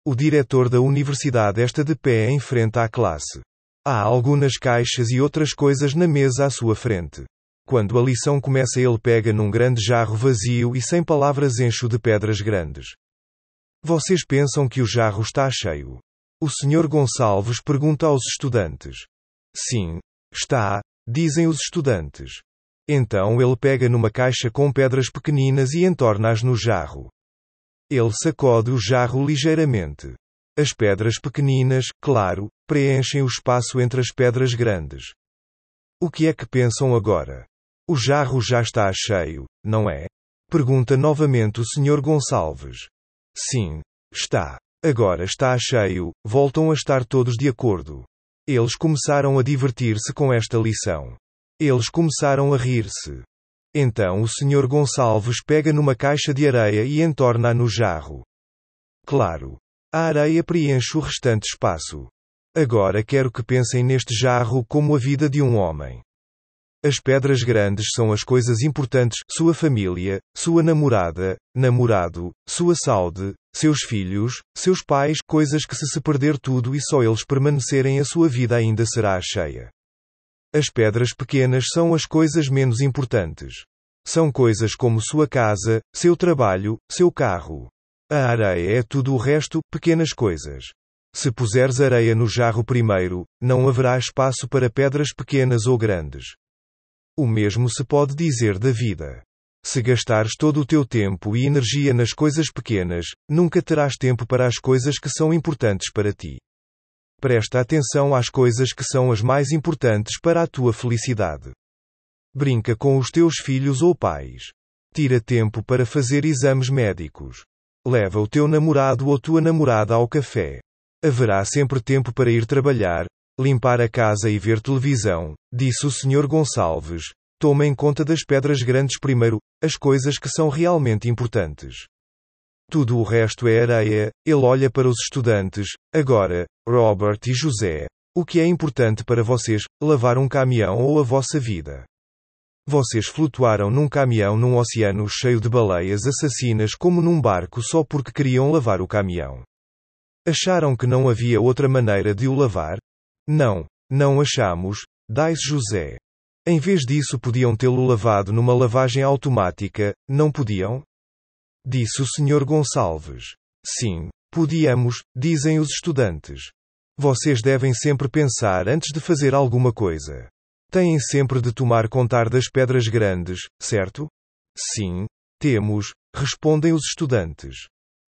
O diretor da universidade está de pé em frente à classe. Há algumas caixas e outras coisas na mesa à sua frente. Quando a lição começa, ele pega num grande jarro vazio e sem palavras enche-o de pedras grandes. Vocês pensam que o jarro está cheio? O Sr. Gonçalves pergunta aos estudantes. Sim, está, dizem os estudantes. Então ele pega numa caixa com pedras pequeninas e entorna-as no jarro. Ele sacode o jarro ligeiramente. As pedras pequeninas, claro, preenchem o espaço entre as pedras grandes. O que é que pensam agora? O jarro já está cheio, não é? Pergunta novamente o Sr. Gonçalves. Sim, está. Agora está cheio, voltam a estar todos de acordo. Eles começaram a divertir-se com esta lição. Eles começaram a rir-se. Então o Sr. Gonçalves pega numa caixa de areia e entorna-a no jarro. Claro. A areia preenche o restante espaço. Agora quero que pensem neste jarro como a vida de um homem. As pedras grandes são as coisas importantes, sua família, sua namorada, namorado, sua saúde, seus filhos, seus pais, coisas que se perder tudo e só eles permanecerem a sua vida ainda será cheia. As pedras pequenas são as coisas menos importantes. São coisas como sua casa, seu trabalho, seu carro. A areia é tudo o resto, pequenas coisas. Se puseres areia no jarro primeiro, não haverá espaço para pedras pequenas ou grandes. O mesmo se pode dizer da vida. Se gastares todo o teu tempo e energia nas coisas pequenas, nunca terás tempo para as coisas que são importantes para ti. Presta atenção às coisas que são as mais importantes para a tua felicidade. Brinca com os teus filhos ou pais. Tira tempo para fazer exames médicos. Leva o teu namorado ou tua namorada ao café. Haverá sempre tempo para ir trabalhar, limpar a casa e ver televisão, disse o Sr. Gonçalves. Toma em conta das pedras grandes primeiro, as coisas que são realmente importantes. Tudo o resto é areia. Ele olha para os estudantes. Agora, Robert e José, o que é importante para vocês, lavar um caminhão ou a vossa vida? Vocês flutuaram num caminhão num oceano cheio de baleias assassinas como num barco só porque queriam lavar o caminhão. Acharam que não havia outra maneira de o lavar? Não, não achamos, disse José. Em vez disso podiam tê-lo lavado numa lavagem automática, não podiam? Disse o Sr. Gonçalves. Sim, podíamos, dizem os estudantes. Vocês devem sempre pensar antes de fazer alguma coisa. Têm sempre de tomar conta das pedras grandes, certo? Sim, temos, respondem os estudantes.